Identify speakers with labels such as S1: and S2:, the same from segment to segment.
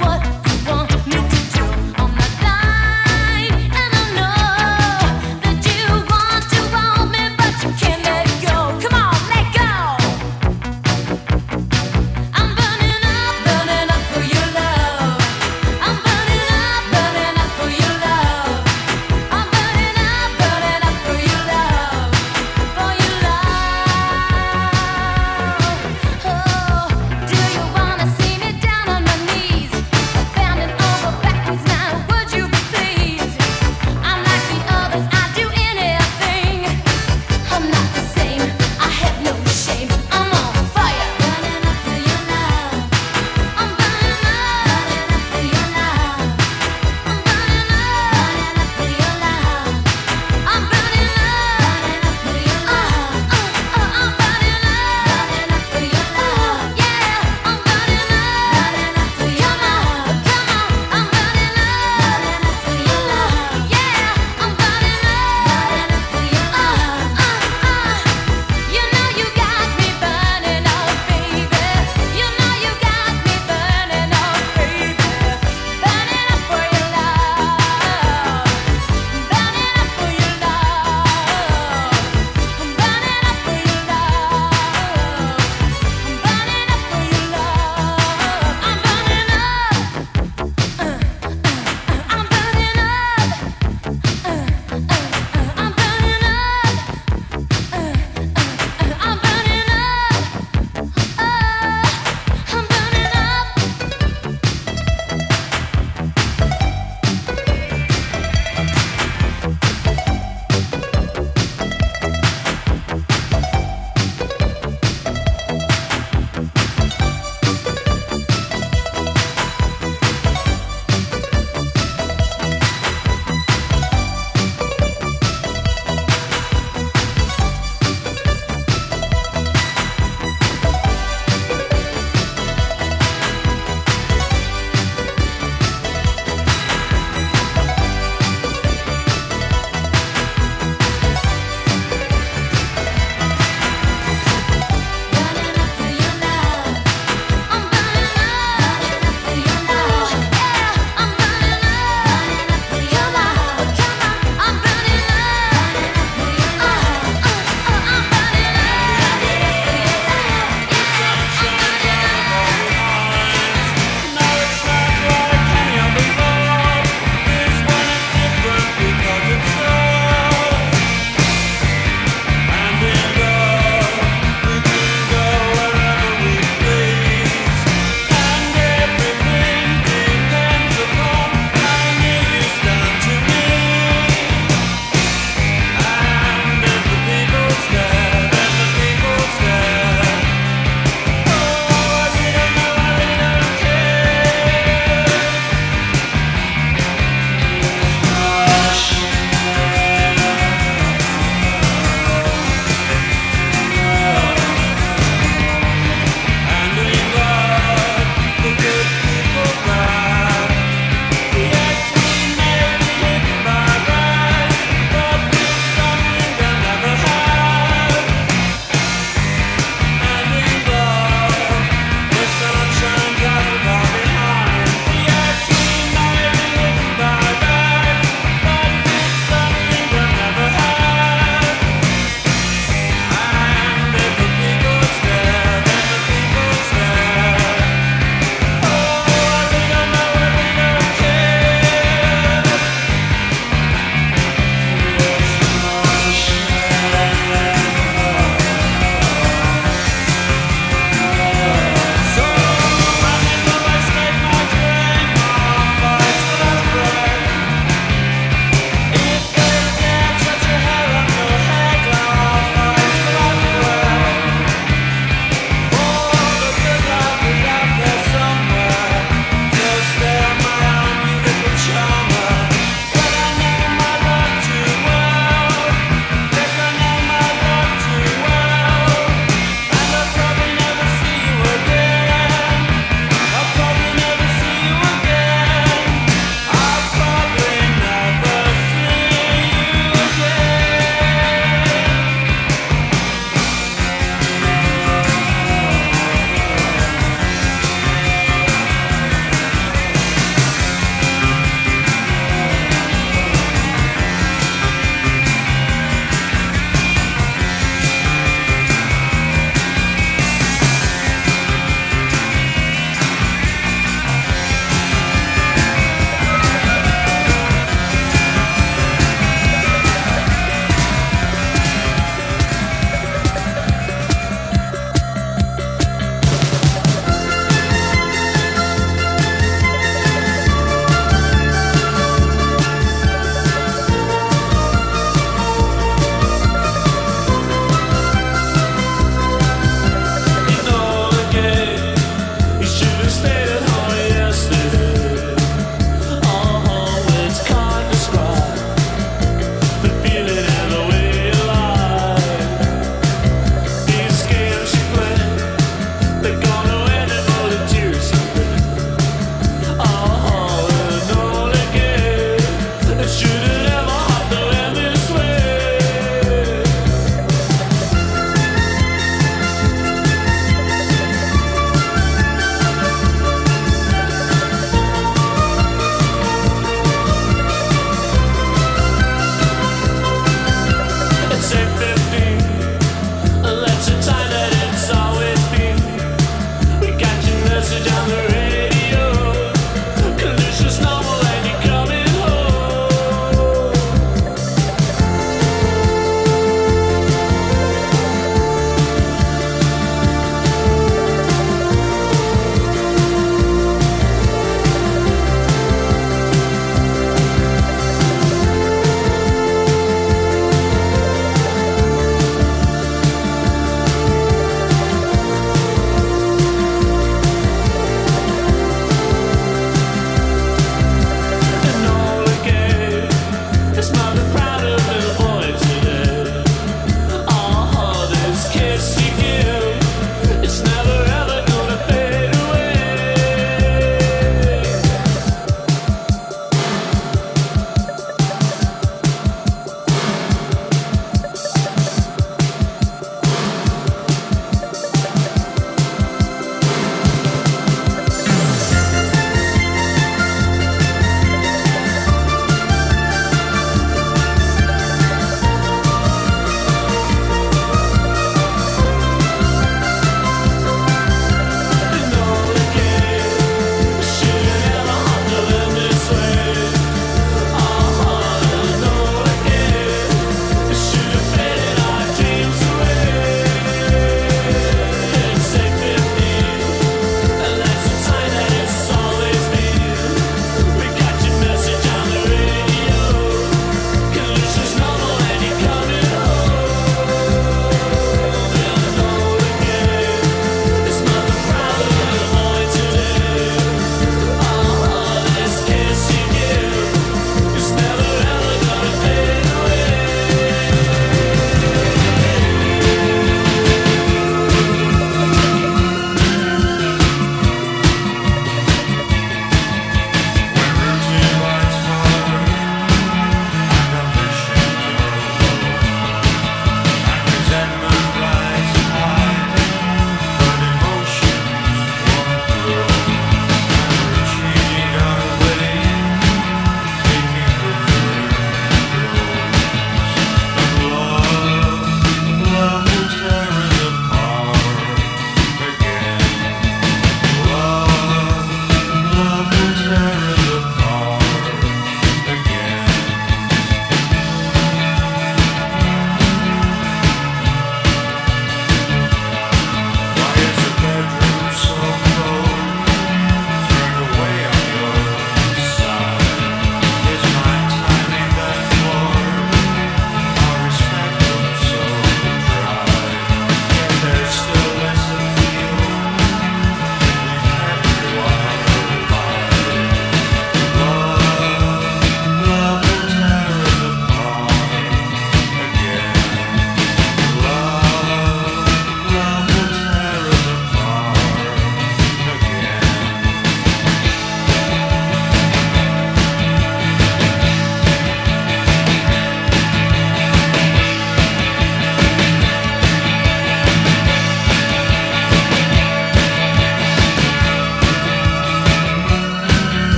S1: Oh, do you wanna see me down on my knees?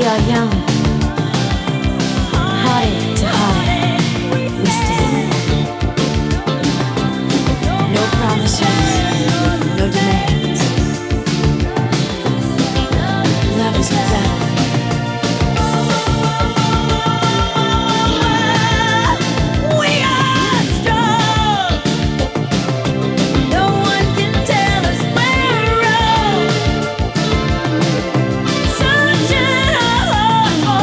S1: are young, heartache to heartache, we stand. No promises, no demands. Love is a battlefield. We are strong. No one can tell us we're wrong. Searching our hearts for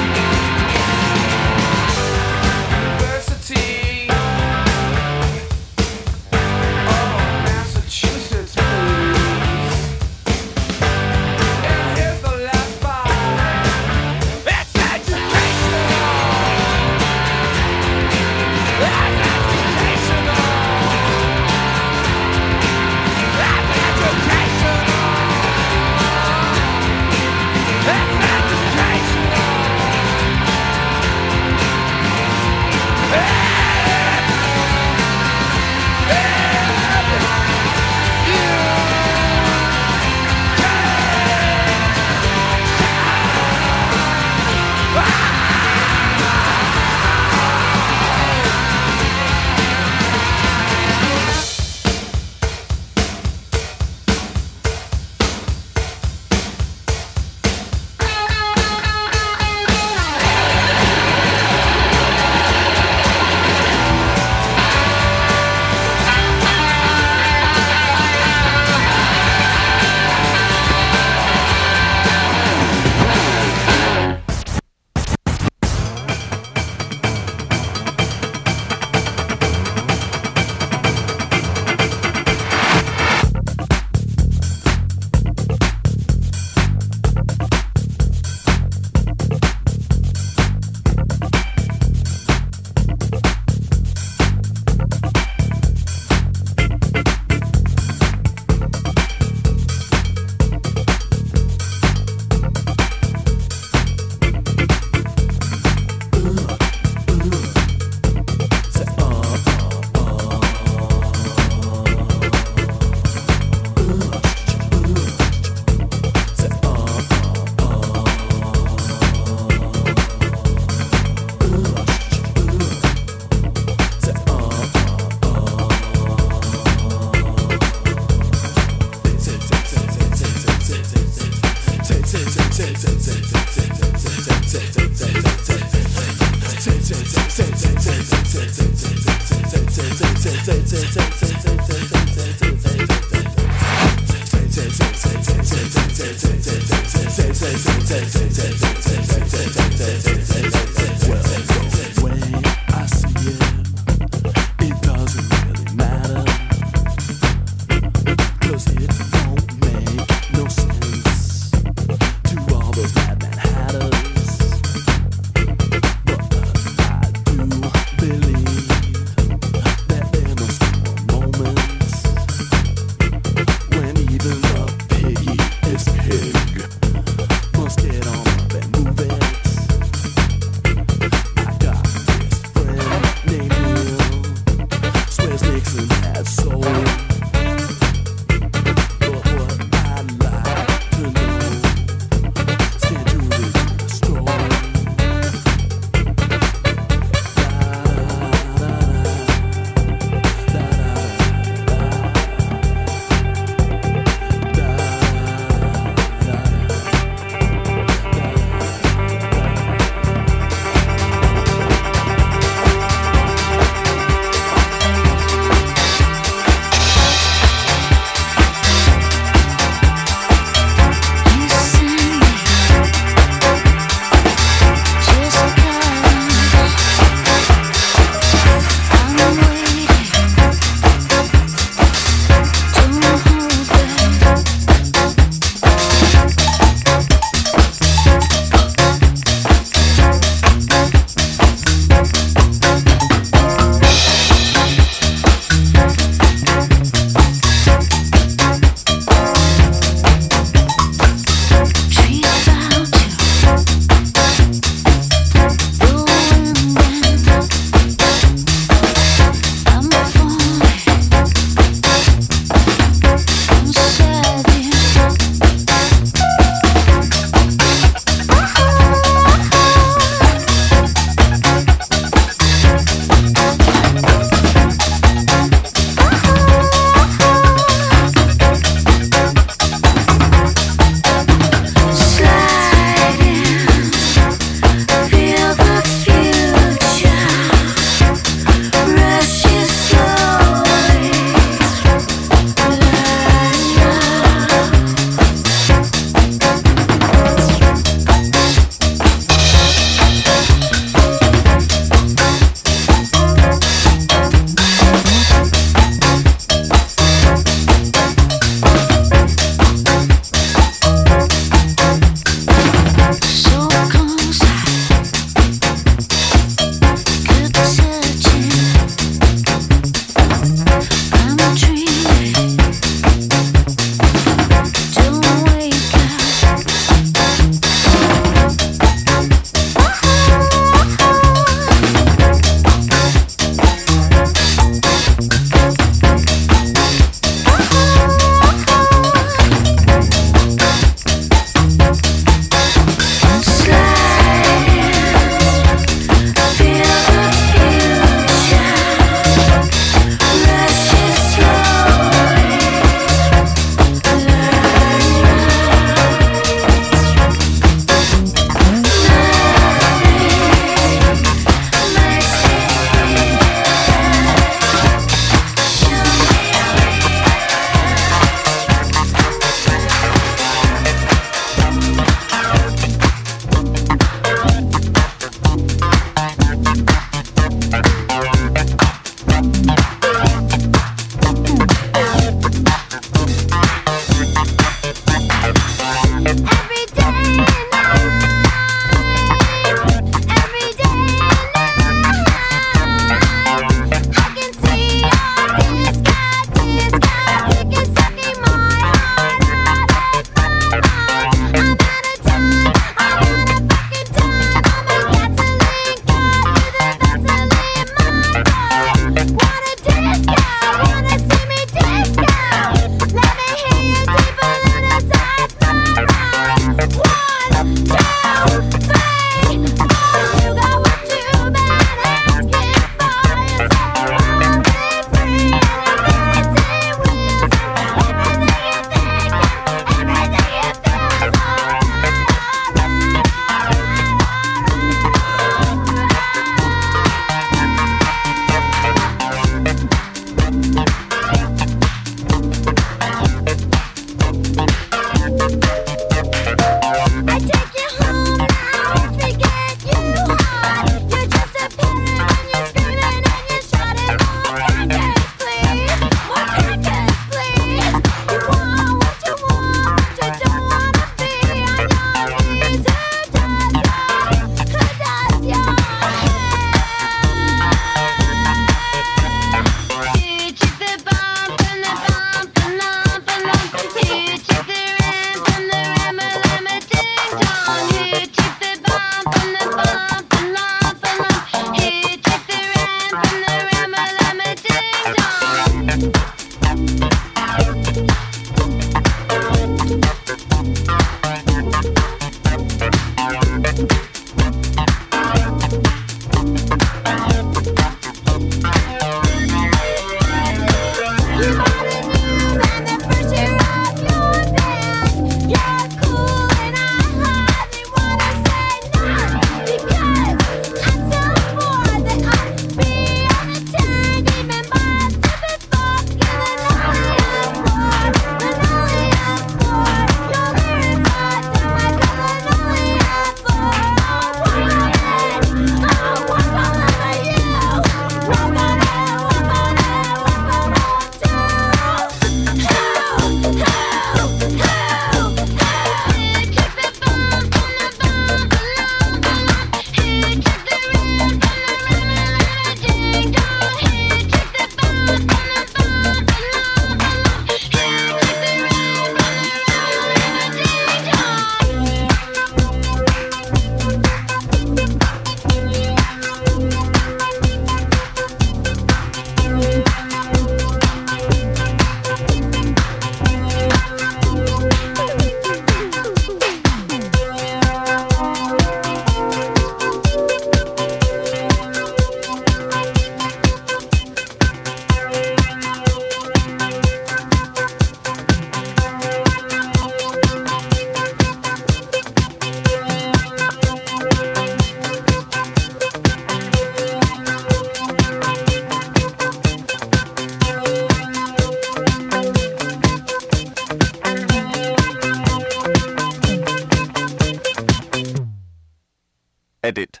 S2: Edit.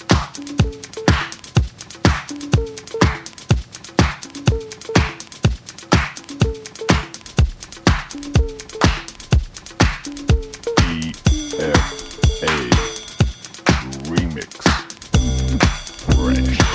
S2: EFA Remix. Fresh.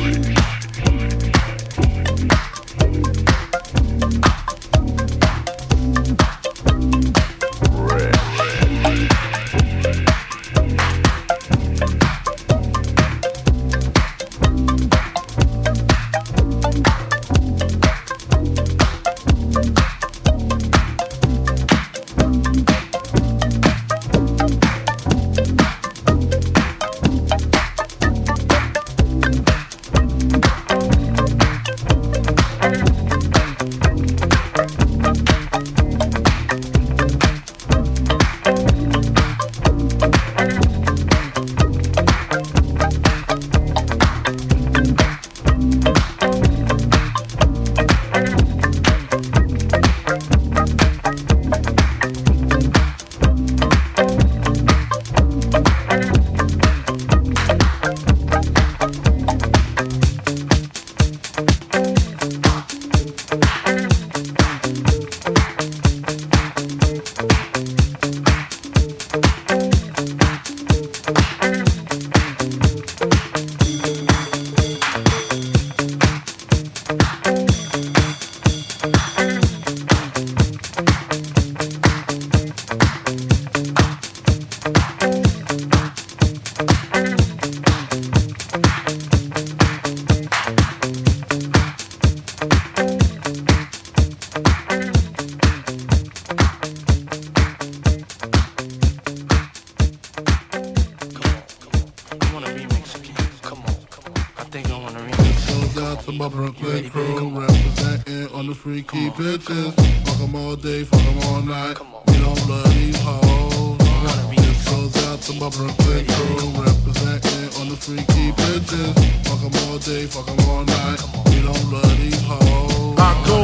S3: My Brooklyn crew representing on the freaky bitches. Fuck them all day, fuck them all night. We don't love these hoes. This goes out to my Brooklyn crew representing on the freaky bitches. Fuck them all day, fuck them all night. We don't love these hoes. I go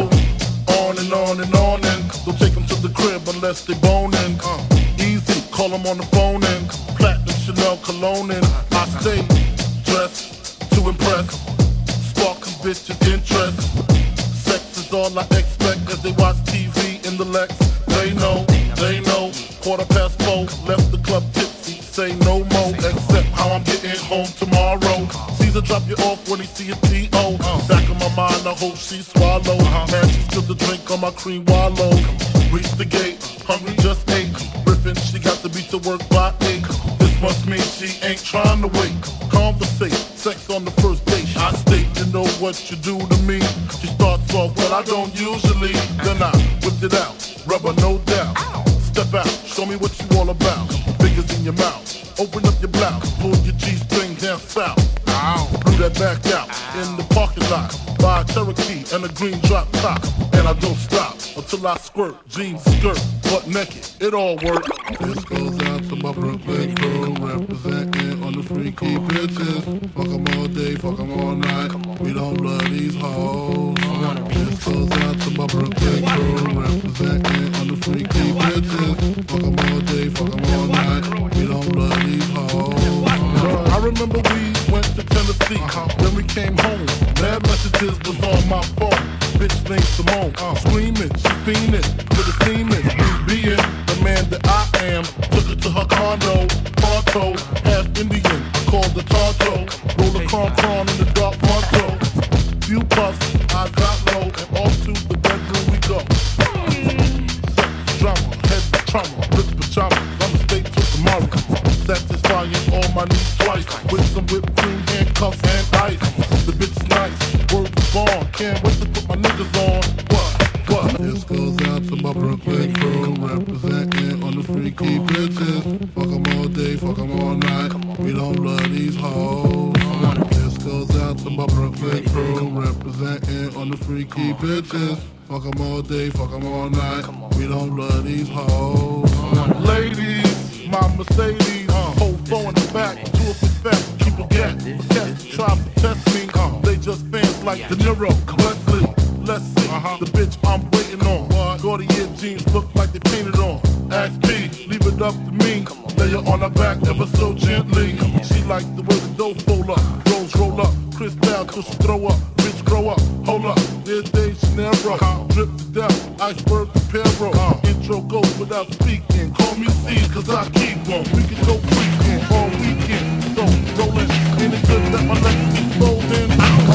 S3: on and on and on and don't take them to the crib unless they boning. Easy, call them on the phone and platinum Chanel cologne and I stay dressed to impress. Bitches interest. Sex is all I expect as they watch TV in the Lex. They know. 4:15, left the club tipsy. Say no more, except how I'm getting home tomorrow. Caesar drop you off when he see a T.O. Back in my mind, I hope she swallow. Man, she spilled the drink on my cream wallow. Reach the gate, hungry just ate. Riffin', she got to be to work by 8. This must mean she ain't trying to wait. Conversate, sex on the first date. I state, you know what you do to me. She starts off, well I don't usually. Then I whipped it out, rubber no doubt. Step out, show me what you all about. Fingers in your mouth, open up your blouse. Pull your G-string down south. Blew that back out in the parking lot. by a Cherokee and a green drop top. And I don't stop until I squirt, jeans, skirt, butt naked. It all works. This goes out to my Brooklyn crew, representing on the freaky bitches. Fuck 'em all day, fuck 'em all night. We don't love these hoes. This goes out to my Brooklyn crew, representing on the freaky bitches. Fuck 'em all day, fuck 'em all night. We don't love these hoes. I remember we went to Tennessee, then we came home. Mad messages was on my phone. Bitch named Simone, screaming, she fiending for the semen. Me being the man that I am, took her to her condo, Ponto, half Indian, I called the Tonto. Roll the con in the dark Ponto. Few puffs, I got low, and off to the bedroom we go. Sex drama, head trauma, rip pajamas, I'm a state till tomorrow. Satisfying all my needs twice, with some whipped cream, handcuffs, and ice. The bitch nice, word was born, can't wait to put my niggas on. What? This goes out to my Brooklyn crew, representing on the freaky bitches. Fuck 'em all day, fuck 'em all night. We don't love these hoes. This goes out to my Brooklyn crew, representing on the freaky bitches. Fuck 'em all day, fuck 'em all night. We don't love these hoes. Ladies, my Mercedes, hold phone in the back, do it for fat, keep a gap. Cats try to test me, they just fans like De Niro, Leslie. Let's see, the bitch I'm waiting on. Gordier jeans look like they painted on. Ask P, leave it up to me. Lay her on her back ever so gently. She like the way the dough fold up, rolls roll up, Chris down till she throw up. Bitch grow up, hold up, there's Dave Snaro. Drip to death, iceberg to Perro. Intro goes without speaking. Call me C, cause I keep one. We can go freaking all weekend. So rollin', ain't it good that my legs keep folding?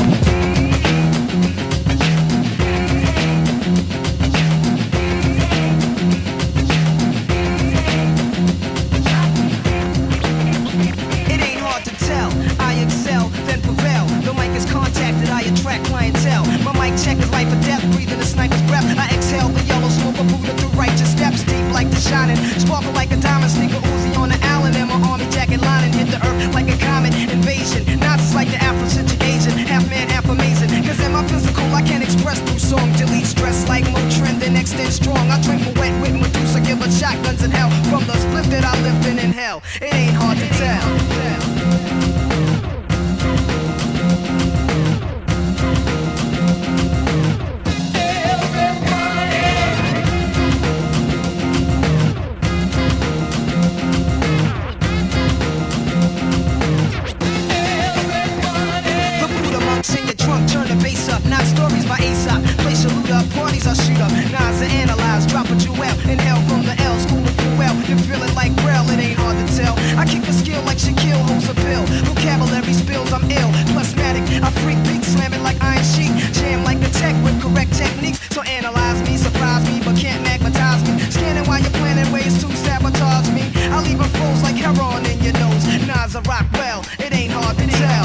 S4: Attract clientele. My mic check is life or death, breathing a sniper's breath. I exhale the yellow smoke of Buddha through righteous steps, deep like the shining, sparkle like a diamond, sneaker Uzi on the Allen, and my army jacket lining hit the earth like a comet invasion. Nonsense like the Afrocentric Asian, half man, half amazing. Cause in my physical, I can express through song, delete stress like Motrin, then extend strong. I drink my wet with Medusa, give her shotguns in hell from the split that I lived in hell. It ain't hard to tell. Not stories by Aesop. Play salute up, parties I shoot up. Nas I analyze, drop a jewel. Inhale from the L, school of well. You feel it like Braille, it ain't hard to tell. I kick a skill like Shaquille holds a pill. Vocabulary spills, I'm ill. Plasmatic, I freak beat, slam it like iron sheet. Jam like a tech with correct techniques. So analyze me, surprise me, but can't magnetize me. Scanning while you're planning ways to sabotage me. I leave a froze like heroin in your nose. Nas I rock well, it ain't hard to tell.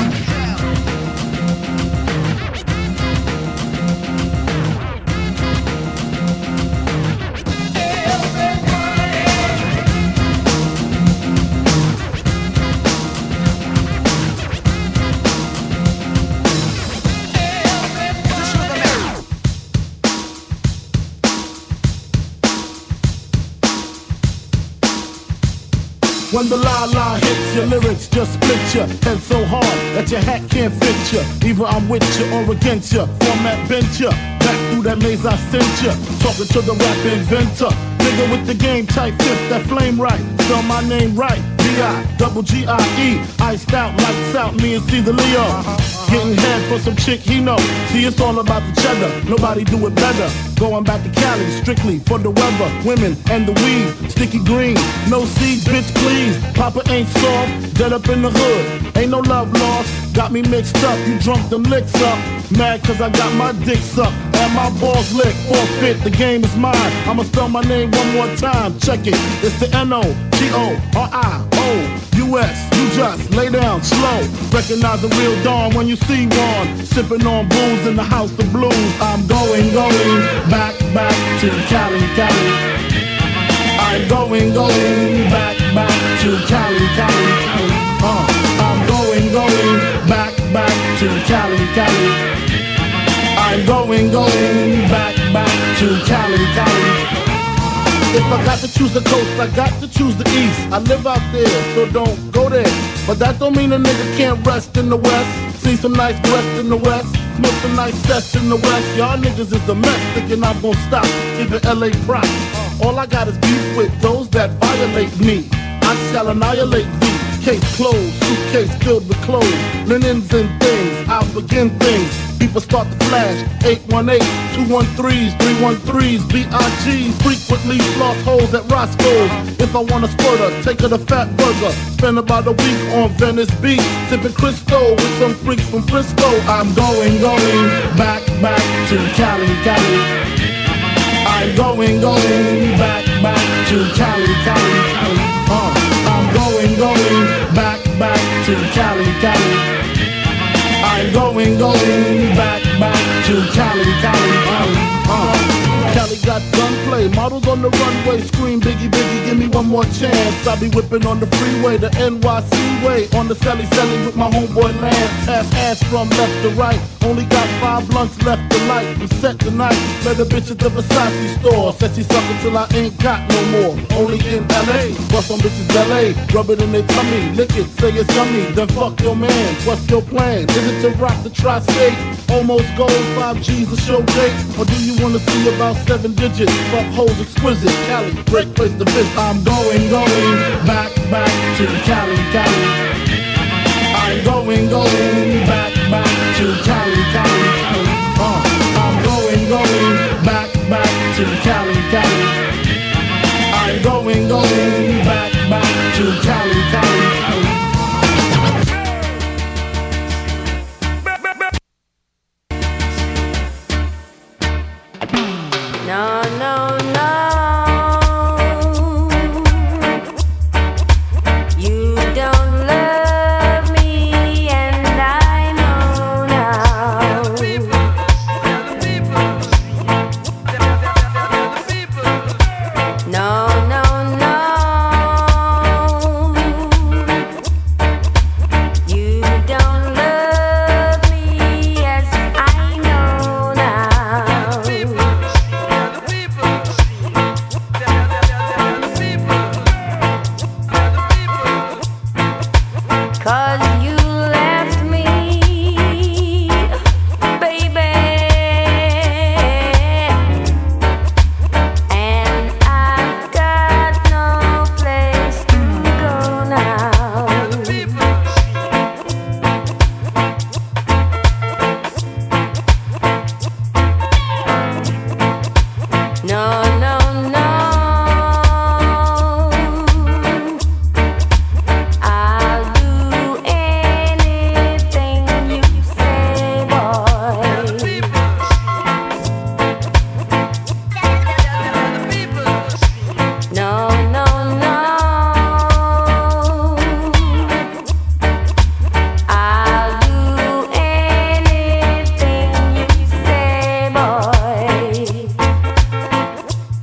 S3: When the la-la hits your lyrics, just split ya head so hard that your hat can't fit ya. Either I'm with ya or against ya. Format bent ya, back through that maze I sent ya. Talking to the rap inventor, nigga with the game type fifth, that flame right. Spell my name right, D-I-double-G-I-E. Iced out, lights out, me and C the Leo. Getting head for some chick he know. See, it's all about the cheddar, nobody do it better. Going back to Cali, strictly for the weather, women and the weed. Sticky green, no seeds, bitch please. Papa ain't soft, dead up in the hood. Ain't no love lost, got me mixed up. You drunk them licks up, mad cause I got my dick sucked and my balls licked. Forfeit, the game is mine. I'ma spell my name one more time, check it. It's the N-O-G-O-R-I-O-U-S. You just lay down slow. Recognize a real dawn when you see one. Sipping on booze in the house of blues. I'm going back to Cali. I'm going back to Cali. I'm going back to Cali. I'm going back to Cali, Cali. If I got to choose the coast, I got to choose the east. I live out there, so don't go there. But that don't mean a nigga can't rest in the west. See some nice breasts in the west, smoke some nice sets in the west. Y'all niggas is the mess, thinking I'm gon' stop, giving LA props. All I got is beef with those that violate me. I shall annihilate thee. Case closed, suitcase filled with clothes, linens and things. I'll begin things. People start to flash. 818, 213s, 313s, BIGs. Frequently lost holes at Roscoe's. If I want a squirter, take her to Fat Burger. Spend about a week on Venice Beach, sipping Crisco with some freaks from Frisco. I'm going back to Cali, Cali. I'm going back to Cali, Cali, Cali. I'm going back to Cali, Cali. I'm going back to Cali, Cali. Cali got gunplay, models on the runway, scream Biggie, Biggie, give me one more chance. I be whipping on the freeway, the NYC way, on the Sally Sally with my homeboy Lance. Pass ass from left to right, only got 5 blunts left to light. I'm set tonight, met a bitch at the Versace store. Said she suckin' till I ain't got no more. Only in LA, bust on bitches LA, rub it in their tummy, lick it, say it's yummy, then fuck your man. What's your plan? Is it to rock the tri-state? Almost gold, 5 G's a show date? Or do you wanna see about 7 digits? Fuck hoes exquisite, Cali, great place to visit. I'm going back to Cali, Cali. I'm going back to Cali, Cali, Cali. I'm going back to Cali, Cali. I'm going back to Cali, Cali, Cali.
S1: No, no, no. You don't love me, and I know now. No, no, no. You don't love me, yes, I know now. Cause you left me, baby, and I've got no place to go now. No, no, no. I'll do anything you say, boy. No, no, no. I'll do anything you say, boy.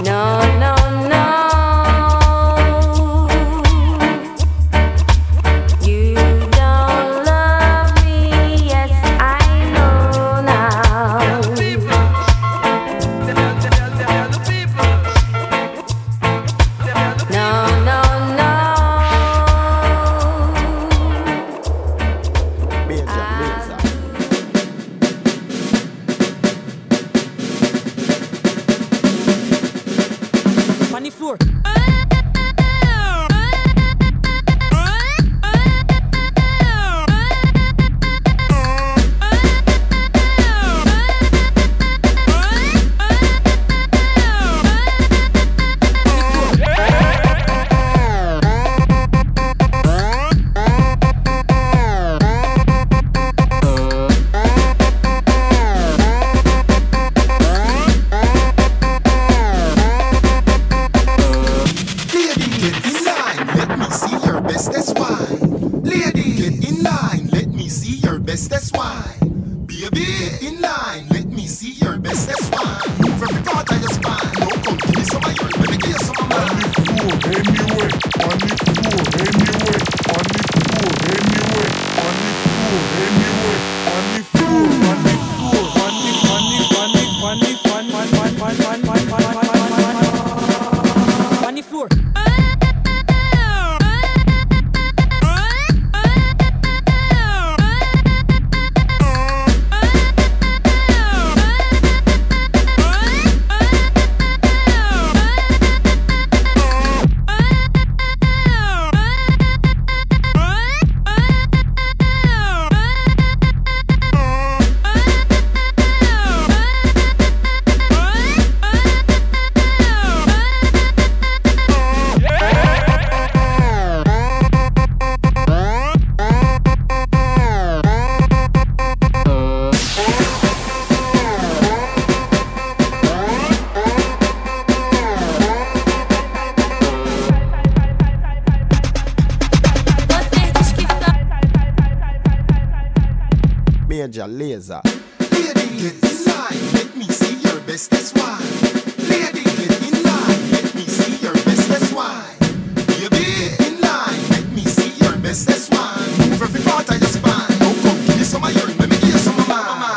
S5: Major Lazer. Lady, get in line, let me see your best, that's why. Lady, get in line, let me see your best, that's why. Baby, get in line, let me see your best, that's why. Move every part of your spine. Don't come give me some of your, let me give you some of mine.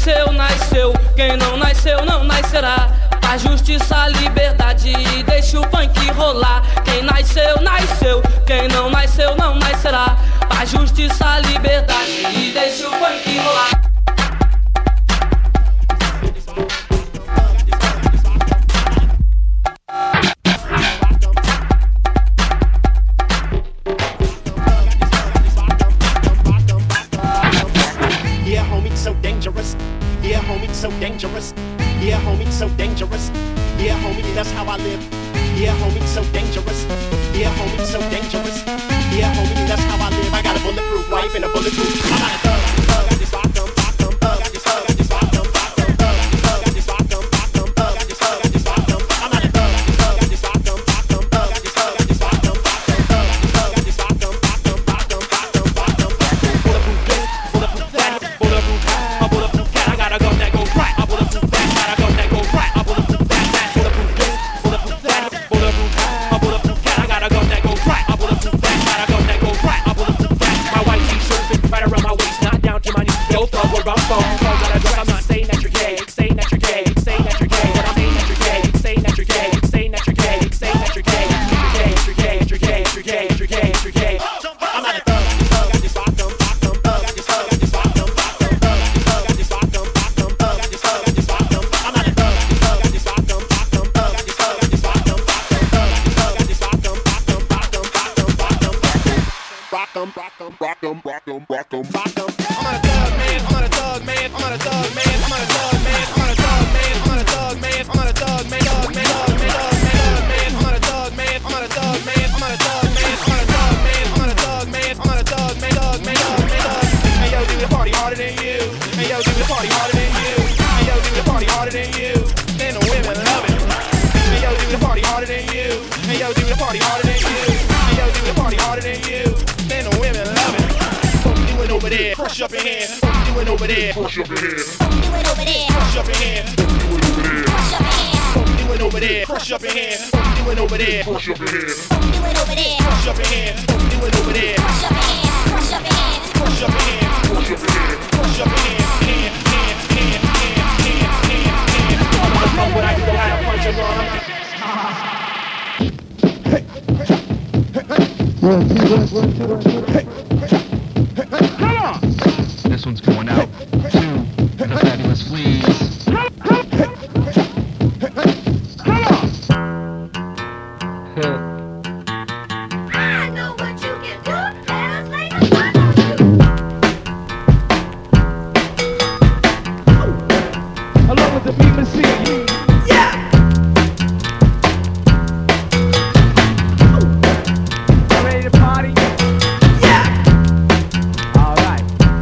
S6: nasceu, nasceu. Quem não nasceu, não nascerá. A justiça, a liberdade e deixa o funk rolar. Quem nasceu, nasceu. Quem não nasceu, não nascerá. A justiça, a liberdade e deixa o funk rolar.
S7: Yeah, homie, so dangerous. Yeah, homie, so dangerous. Yeah, homie, so dangerous. Yeah, homie, that's how I live. Yeah, homie, so dangerous. Yeah, homie, so dangerous. Yeah, homie, that's how I live. I got a bulletproof wife and a bulletproof. I'm not a thug. I just rock them, rock them, I just rock them, rock them, I just rock them, rock them, I just rock them. I'm not a thug. I just rock them, rock them, I just rock them, rock them, I just rock them, rock them, rock them, rock them. Bulletproof this, bulletproof that, bulletproof hat, a bulletproof cat. I got a gun that goes right. A bulletproof that, got a gun that goes right. A bulletproof that, bulletproof this, bulletproof that, bulletproof hat, a bulletproof cat. I got a gun that goes right. A bulletproof that, got a gun that goes right. A bulletproof that. My white t-shirt fit right around my waist, not down to my knees. Yo, thug, where I'm from, cause that I drug. I'm not saying that you're gay, saying that you're gay, saying that you're gay. But I'm saying that you're gay, saying that you're gay, saying that you're gay, saying that you're gay. You're gay, you're gay, you're gay, you're gay, you're gay, you're gay. I'm not a thug. I just rock them, rock them, I just rock them, rock them, I just rock them, rock them, I just rock them. I'm not a thug. I just rock them, rock them, I just rock them, rock them, I just rock them, rock them, rock them, rock them, rock them, rock them, rock them, rock them, rock them, rock them. I'm not a thug, man. I'm not a thug, man. I'm not a thug, man. I'm not a thug, man. I'm not a thug, man. I'm not a thug, man. I'm not a thug, man. Thug, man, thug, man, thug, man, thug, man. I'm not a thug, man. I'm not a thug, man. I'm not a thug, man. I'm not a thug, man. I'm not a thug, man. I'm not a thug, man. Thug, man, thug, man, thug. Hey yo, do the party harder than you. Hey yo, do the party harder than you. Hey yo, do the party harder than you. Then the women love it. Hey yo, do the party harder than you. Hey yo, do the party harder than you. Hey yo, do the party harder than you. Then the women love it. What you doing over there? Crush up your hands. What you doing over there? Crush up your hands. What you doing over there? Crush up your hands. What you doing over there? Crush up your hands. What you doing over there? Crush up your hands. What you doing over there? Crush up your hands. What you doing over there? Crush up your hands. Crush up your hands. Crush up your hands. Crush up your hands. Crush up your hands. What I do, I punch your
S8: This one's going out to the Fabulous Fleas.
S1: I know what you can do. Let's make a fun of you.
S8: Along with the BBC. Ready to party? All right.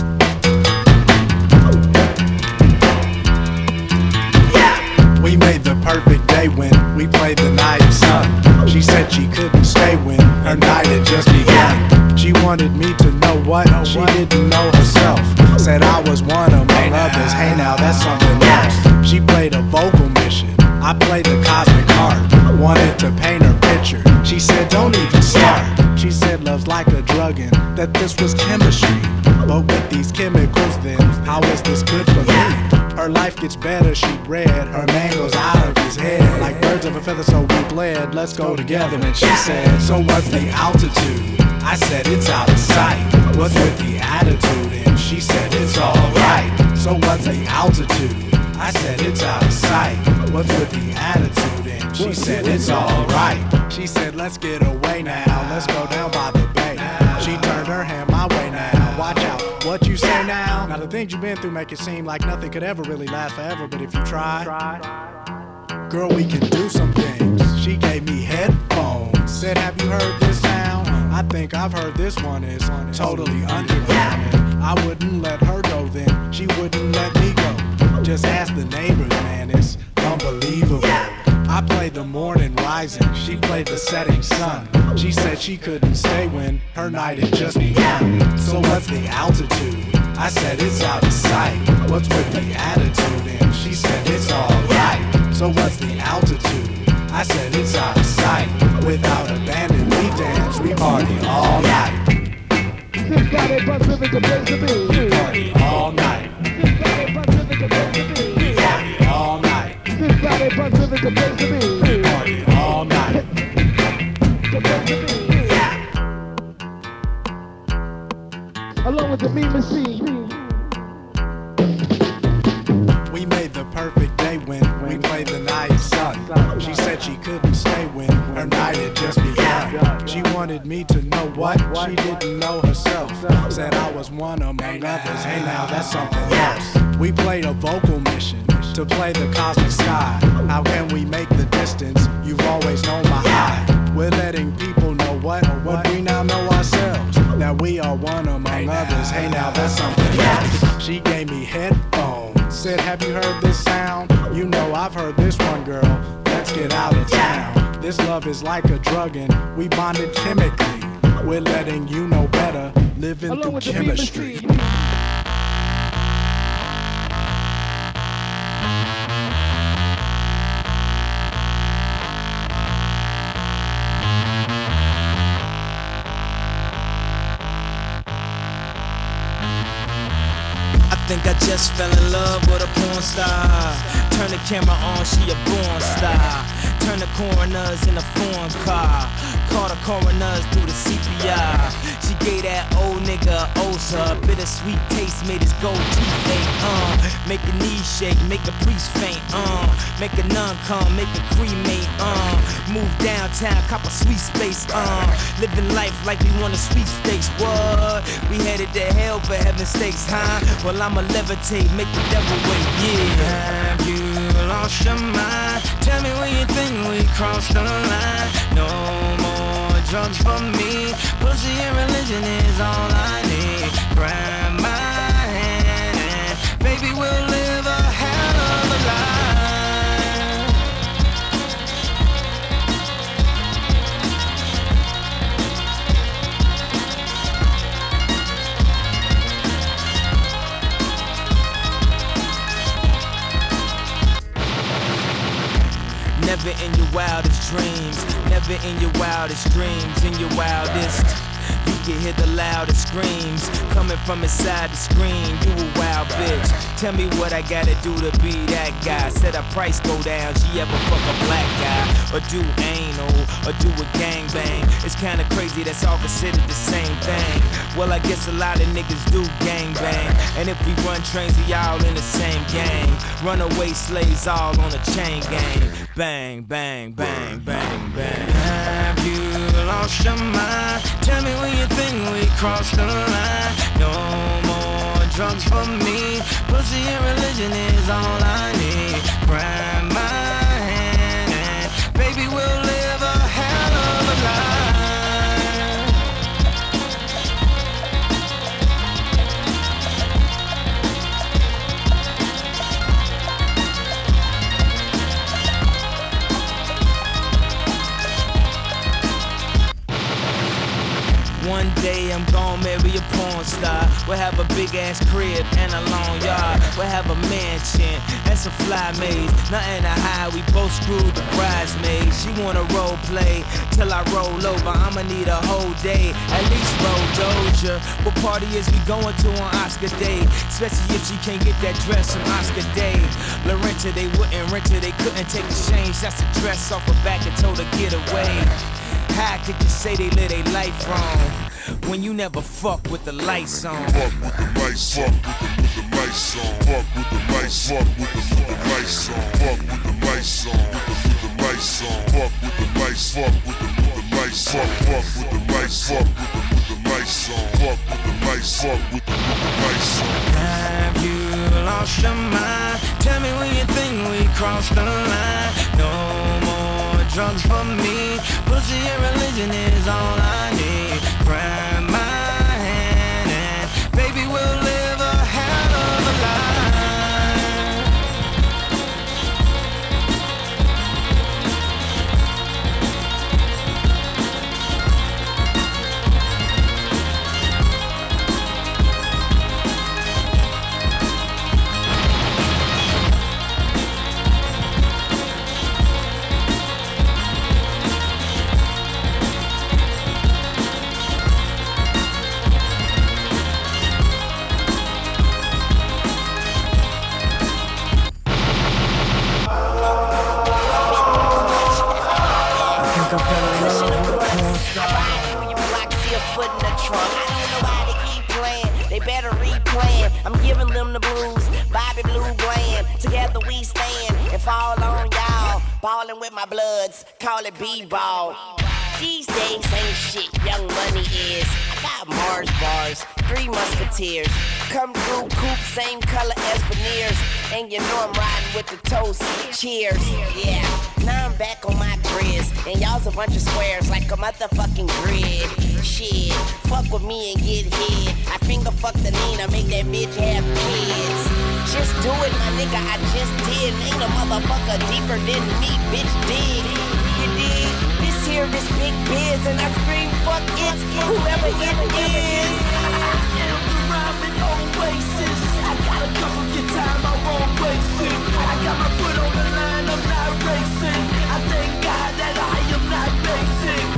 S9: We made the perfect day when we played the night sun. She said she couldn't stay when her night had just begun. She wanted me to know what she didn't know herself. Said I was one among others. Hey now, that's something else. She played a vocal mission. I played the cosmic heart. Wanted to paint her picture. She said don't even start. She said love's like a drug and that this was chemistry. But with these chemicals then, how is this good for me? Her life gets better, she read. Her man goes out of his head. Like birds of a feather, so we bled. Let's go together. And she said, so what's the altitude? I said, it's out of sight. What's with the attitude? And she said, it's alright. So what's the altitude? I said, it's out of sight. What's with the attitude? And she said, it's alright. She said, let's get away now. Let's go down by the bay. She turned her hand my way now. Watch out, what you say now? Now the things you've been through make it seem like nothing could ever really last forever. But if you try, girl, we can do some things. She gave me headphones. Said, have you heard this sound? I think I've heard this one is totally underground. And I wouldn't let her go then. She wouldn't let me go. Just ask the neighbors, man, it's unbelievable. I played the morning rising, she played the setting sun. She said she couldn't stay when her night had just begun. So what's the altitude? I said it's out of sight. What's with the attitude? And she said it's alright. So what's the altitude? I said it's out of sight. Without abandon, we dance, we party all night. We party all night. Party all night.
S10: Along with the mean machine.
S9: We made the perfect day when we played the night sun. She said she couldn't stay when her night had just begun. She wanted me to know what she didn't know herself. Said I was one among others. Hey now, that's something else. We played a vocal mission to play the cosmic sky. How can we make the distance? You've always known my eye. We're letting people know what we now know ourselves. That we are one among others. Hey now, that's something else. She gave me headphones. Said, have you heard this sound? You know I've heard this one, girl. Let's get out of town. This love is like a drug and we bonded chemically. We're letting you know better, living through chemistry.
S11: I think I just fell in love with a porn star. Turn the camera on, she a born star. Turn the coroners in a foreign car. Call the coroners through the CPR. She gave that old nigga ulcer. Bittersweet taste made his gold teeth ache. Make a knee shake, make a priest faint. Make a nun come, make a cremate. Move downtown, cop a sweet space. Living life like we want a sweet steaks. What? We headed to hell for heaven's sakes, huh? Well, I'ma levitate, make the devil wait, yeah. Have you lost your mind? Tell me when you think we crossed the line. No more drugs for me. Pussy and religion is all I need. Grab my hand and baby, we'll live a hell of a life. Never in your wildest dreams, never in your wildest dreams, in your wildest. You can hear the loudest screams coming from inside the screen. You a wild bitch. Tell me what I gotta do to be that guy. Said her price go down. She ever fuck a black guy or do anal or do a gangbang? It's kinda crazy. That's all considered the same thing. Well, I guess a lot of niggas do gangbang. And if we run trains, we all in the same gang. Runaway slaves all on a chain gang. Bang, bang, bang, bang, bang. Have you lost your mind? Tell me when you think we crossed the line. No more drugs for me. Pussy and religion is all I need. Grab my hand and baby, we'll live a hell of a life. One day I'm gon' marry a porn star. We'll have a big ass crib and a long yard. We'll have a mansion and some fly maids. Nothing to hide, we both screwed the bridesmaids. She wanna role play till I roll over. I'ma need a whole day, at least roll Doja. What party is we going to on Oscar Day? Especially if she can't get that dress from Oscar Day. Lorenta, they wouldn't rent her, they couldn't take the change. That's the dress off her back and told her get away. How could you say they live their life wrong when you never fuck with the lights on?
S12: Fuck with the lights on, with the lights on. Fuck with the lights on, with the lights on. Fuck with the lights on, with the lights on. Fuck with the lights, fuck with the lights. Fuck with the lights, fuck with the lights on. Fuck with the lights, fuck with the lights on.
S11: Have you lost your mind? Tell me when you think we crossed the line. No more drugs for me. Pussy and religion is all I need. Grab my hand and baby, we'll live a hell of a life.
S13: giving them the blues. Bobby Blue Bland, together we stand and fall on y'all. Ballin' with my bloods, call it B-ball. These days ain't shit, Young Money is. I got Mars bars, 3 Musketeers. Come through, coupe, same color as veneers. And you know I'm riding with the toast. Cheers, yeah. Now I'm back on my grizz. And y'all's a bunch of squares like a motherfucking grid. Shit, fuck with me and get hit. I finger fuck the Nina, make that bitch have kids. Just do it, my nigga, I just did. Ain't a motherfucker deeper than me, bitch, dig. You dig? This big biz and I scream fuck it, whoever it is. I am the rhyming oasis. I gotta come and get time, I won't waste it. I got my foot on the line, I'm not racing. I thank God that I am not basic.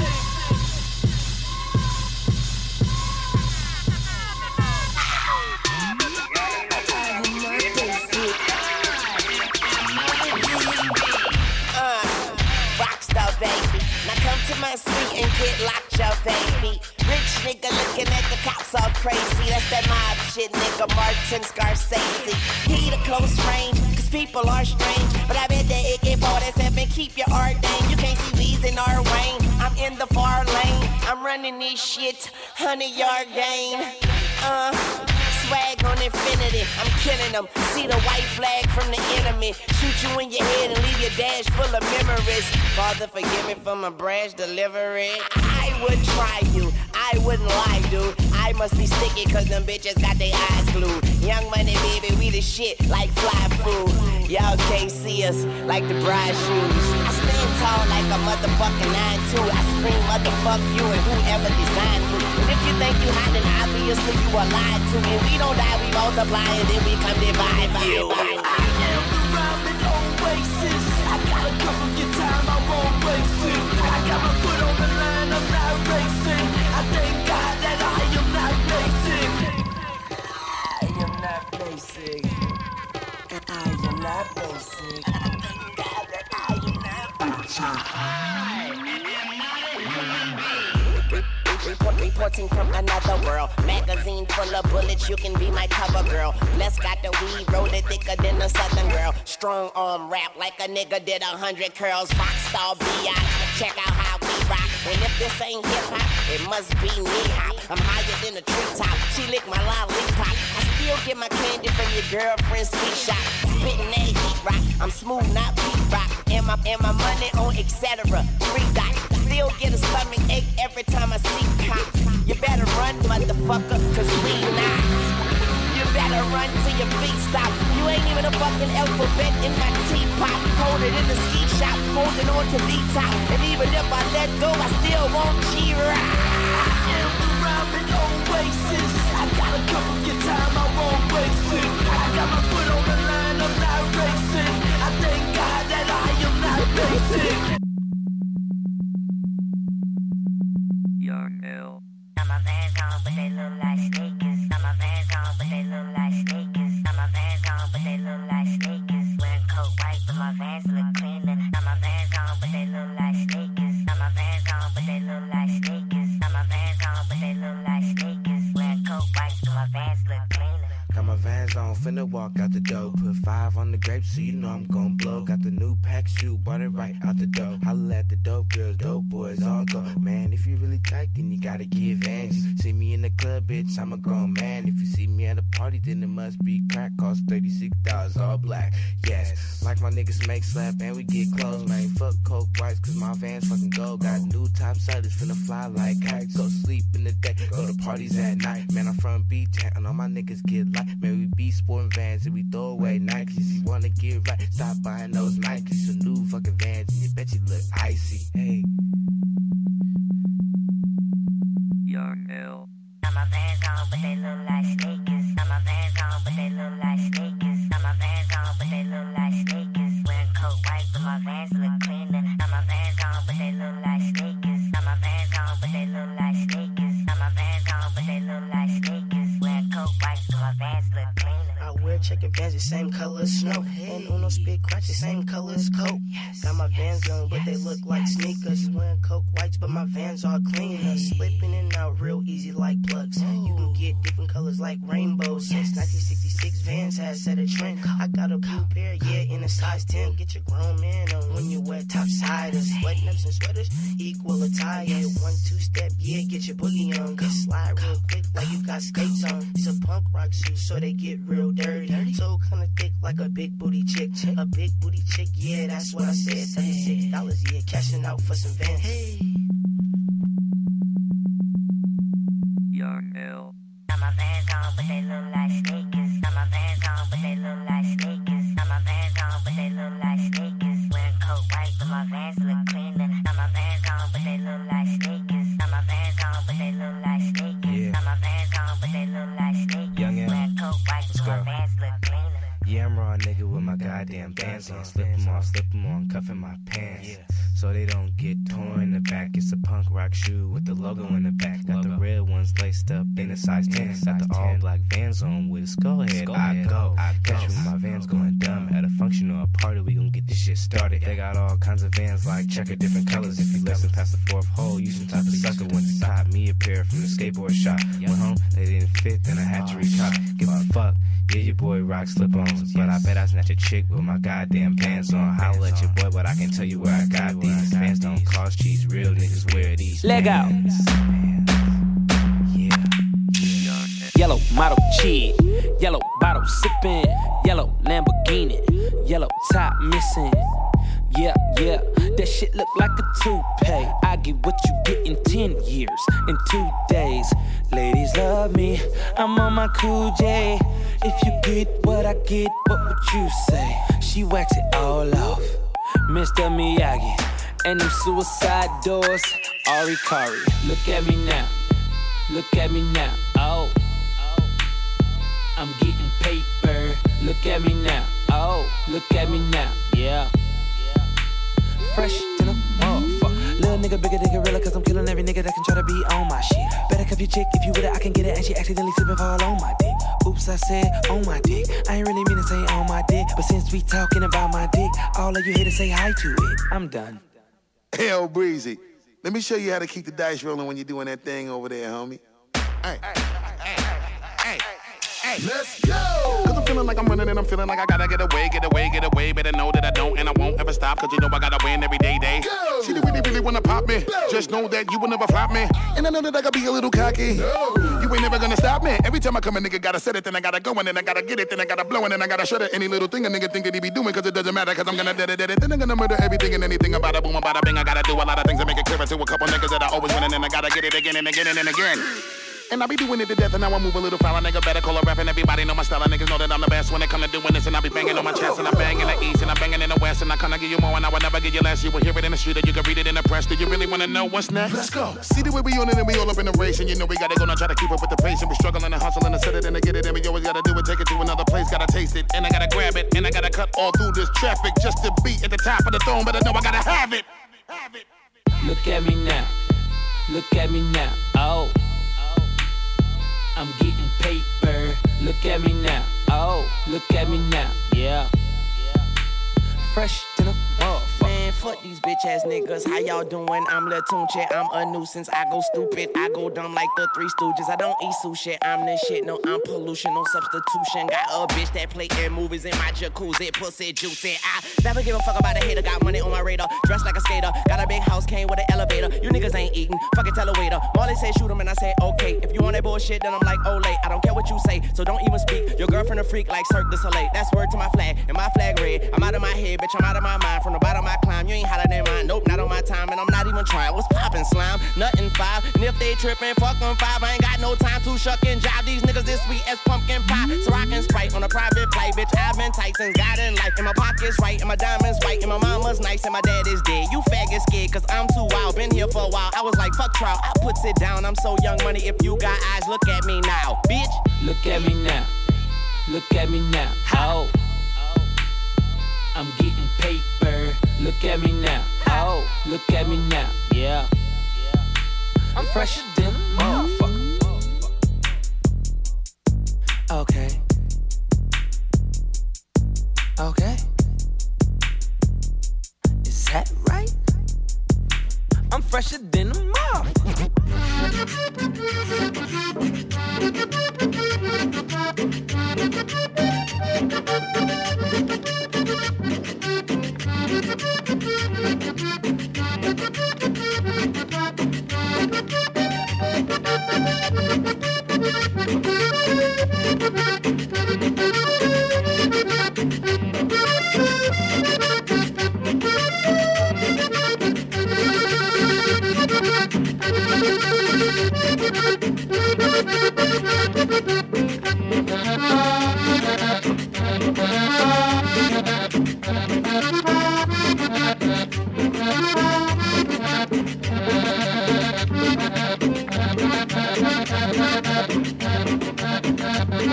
S13: Rockstar baby. Now come to my suite and get locked up, baby. Rich nigga looking at the cops all crazy. That's that mob shit, nigga. Martin Scorsese. He the close range, cause people are strange. But I bet that AK-47 keep your art dang. You can't see Weez in our Wayne. I'm in the far lane. I'm running this shit, 100-yard gain. Swag on infinity, I'm killing them. See the white flag from the enemy. Shoot you in your head and leave your dash full of memories. Father, forgive me for my brash delivery. I would try you, I wouldn't lie, dude. I must be sticky cause them bitches got their eyes glued. Young Money, baby, we the shit like fly food. Y'all can't see us like the bride shoes. I stand tall like a motherfucking 9-2. I scream motherfuck you and whoever designed you. And if you think you hot, then obviously you are lied to. And we don't die, we multiply and then we come divide you. I am the rhyming oasis. I gotta come and get time, I won't waste it. I got my foot on the line, I'm not racing. I thank God that I am not basic. I am not basic. I am not basic. I thank God that I am not basic. Reporting from another world. Magazine full of bullets, you can be my cover girl. Bless got the weed, roll it thicker than a southern girl. Strong arm rap like a nigga did 100 curls. Rockstar B.I. Check out how we rock. And if this ain't hip hop, it must be knee hop. I'm higher than a treetop. She lick my lollipop. I still get my candy from your girlfriend's sweet shop. Spitting that heat rock. I'm smooth, not beat rock. And my money on etc. 3 dots. Still get a stomach ache every time I see cops. You better run, motherfucker, cause we not. You better run till your feet stop. You ain't even a fucking alphabet in my teapot. Hold it in the ski shop, holding on to the top. And even if I let go, I still won't G-Rock. I am the rhyming oasis. I gotta come and get time, I won't waste it. I got my foot on the line, I'm not racing. I thank God that I am not basic.
S14: You're ill. Got my Vans on, but they look like sneakers. Got my Vans on, but they look like sneakers. Got my Vans on, but they look like sneakers. Wearing coat white, but my Vans look cleaner. Got my Vans on, but they look like sneakers. Got my Vans on, but they look like sneakers. Got my Vans on, but they look like sneakers. Wearing coat white, but my Vans look cleaner.
S15: Got my Vans on, finna walk out the door. Put 5 on the grapes, so you know I'm gon' blow. Got the new pack shoe, bought it right out the door. Holla at the dope girls, dope boys, all go. Man, if you really tight, then you gotta give Vans. See me in the club, bitch, I'm a grown man. If you see me at a party, then it must be crack. Cost $36, all black, yes. Like my niggas make slap, and we get close, man. Fuck coke whites, cause my Vans fucking gold. Got new top sellers, finna fly like kites. Go sleep in the day, go to parties at night. Man, I'm from B-Town, and all my niggas get light. Man, we be sporting Vans and we throw away Nikes. If you wanna get right, stop buying those Nikes. Some new fucking Vans and you bet you look icy. Hey.
S14: You're ill. Got my Vans on, but they look like sneakers. Got my Vans on, but they look like sneakers. Got my Vans on, but they look like sneakers. Wearing coat white, but my Vans look cleaner. Got my Vans on, but they look like sneakers. Got my Vans on, but they look like sneakers. Got my Vans on, but they look like sneakers. Wearing coat white, but my Vans look cleaner.
S16: I wear checker Vans the same color as snow. And Uno spit crotch the same color as coke. Got my Vans on, but they look like sneakers. Wearing coke whites, but my Vans are cleaner. Slipping in and out real easy like plugs. You can get different colors like rainbows. Since 1966, nice ass set a trend. I got a blue pair, yeah, in a size 10. Get your grown man on when you wear topsiders. Sweat nips and sweaters equal attire. 1-2 step, yeah, get your boogie on. Get slide real quick like you got skates on. It's a punk rock shoe, so they get real dirty. So kinda thick like a big booty chick. A big booty chick, yeah, that's what I said. $36, yeah, cashing out for some Vans. Hey.
S14: You're ill. Got my Vans on, but they look like sneakers. Got my Vans on, but they look like sneakers. Got my Vans on, but they look like sneakers. Wearing coat white, but my Vans look cleaner. Got my Vans on, but they look like sneakers. Got my Vans on, but they look like sneakers. Got my Vans on, but they look like sneakers. Wearing coat white, but my Vans look cleaner.
S15: Yeah, I'm raw nigga with my goddamn bands on. Slip them on, cuffing my pants. So they don't get torn in the back. It's a punk rock shoe with the logo in the back. Got the red ones laced up in a size 10. Got the all black Vans on with a skull head. I go. Catch me with my Vans going dumb. At a function or a party, we gon' get this shit started. They got all kinds of Vans like checker different colors. If you listen past the fourth hole, you some type of sucker. Went to cop me a pair from the skateboard shop. Went home, they didn't fit, then I had to recop. Give a fuck. Yeah, your boy rock slip-ons, but I bet I snatch a chick with my goddamn pants on. Holla at your boy, but I can tell you where I got these. Pants don't cost cheese, real niggas wear these.
S6: Leg out. Yellow model cheat, yellow bottle sipping, yellow Lamborghini, yellow top missing. Yeah, that shit look like a toupee. I get what you get in 10 years, in 2 days. Ladies love me, I'm on my cool J. If you get what I get, what would you say? She wax it all off, Mr. Miyagi. And them suicide doors, Ari Kari. Look at me now, look at me now, oh. I'm getting paper, look at me now, oh. Look at me now, yeah. Fresh to the motherfucker. Little nigga bigger than gorilla, cause I'm killing every nigga that can try to be on my shit. Better cuff your chick, if you with it, I can get it. And she accidentally slipping fall on my dick. Oops, I said on my dick. I ain't really mean to say on my dick, but since we talking about my dick, all of you here to say hi to it. I'm done.
S17: Hell, Breezy, let me show you how to keep the dice rolling when you're doing that thing over there, homie. Hey. Let's go! Cause I'm feeling like I'm running and I'm feeling like I gotta get away. Better know that I don't and I won't ever stop. Cause you know I gotta win every day. Go! See, they really wanna pop me. Go! Just know that you will never flop me. And I know that I gotta be a little cocky. No! You ain't never gonna stop me. Every time I come, a nigga gotta set it, then I gotta go, and then I gotta get it, then I gotta blow, and then I gotta shut it. Any little thing a nigga think that he be doing, cause it doesn't matter, cause I'm gonna dead it. Then I'm gonna murder everything and anything about a boom, about a bing. I gotta do a lot of things to make it clearer to a couple niggas that I always win, and then I gotta get it again and again and again. And I be doing it to death, and now I move a little foul. A nigga better call a rap, and everybody know my style. Niggas know that I'm the best when it come to doing this. And I be banging on my chest, and I bang in the east, and I banging in the west. And I kinda give you more, and I will never give you less. You will hear it in the street, or you can read it in the press. Do you really wanna know what's next? Let's go. See the way we on it, and we all up in the race. And you know we gotta go now, try to keep up with the pace. And we struggling and hustling and set it and to get it. And we always gotta do it, take it to another place. Gotta taste it, and I gotta grab it. And I gotta cut all through this traffic just to be at the top of the throne. But I know I gotta have it.
S6: Look at me now, look at me now, oh. I'm getting paper, look at me now, oh. Look at me now, yeah. Fresh to the motherfucker.
S11: Man, fuck these bitch ass niggas. How y'all doing? I'm Lil Tunche. I'm a nuisance. I go stupid. I go dumb like the Three Stooges. I don't eat sushi. I'm the shit. No, I'm pollution. No substitution. Got a bitch that play in movies in my jacuzzi. Pussy juicy. I never give a fuck about a hater. Got money on my radar. Dressed like a skater. Got a big house. Came with an elevator. You niggas ain't eating. Fucking tell a waiter. Marley said shoot him and I said okay. If you want that bullshit, then I'm like Olay. I don't care what you say. So don't even speak. Your girlfriend a freak like Cirque du Soleil. That's word to my flag. And my flag red. I'm out of my head, bitch. I'm out of my mind. From the bottom I climb. You ain't hotter than mine. Nope, not on my time. And I'm not even trying. What's poppin', slime? Nothing 5. And if they trippin', fuck them 5. I ain't got no time to shuck and jive. These niggas this sweet as pumpkin pie. So I can Sprite on a private flight. Bitch, I've been tight since God in life. And my pocket's right. And my diamonds white. And my mama's nice. And my dad is dead. You faggot scared cause I'm too wild. Been here for a while. I was like, fuck trial. I puts it down. I'm so young money. If you got eyes, look at me now. Bitch.
S6: Look at me now. Look at me now. Oh. I'm getting paper. Look at me now. Oh. Look at me now. Yeah. I'm fresher than a motherfucker. Okay. Okay. Is that right? I'm fresher than a motherfucker.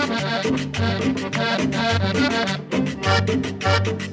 S3: Thank you.